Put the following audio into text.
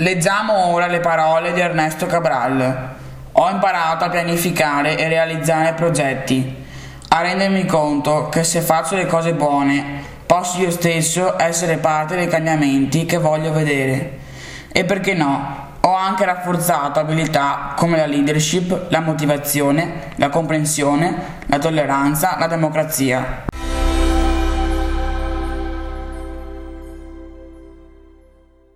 Leggiamo ora le parole di Ernesto Cabral. Ho imparato a pianificare e realizzare progetti, a rendermi conto che se faccio le cose buone posso io stesso essere parte dei cambiamenti che voglio vedere. E perché no? Ho anche rafforzato abilità come la leadership, la motivazione, la comprensione, la tolleranza, la democrazia.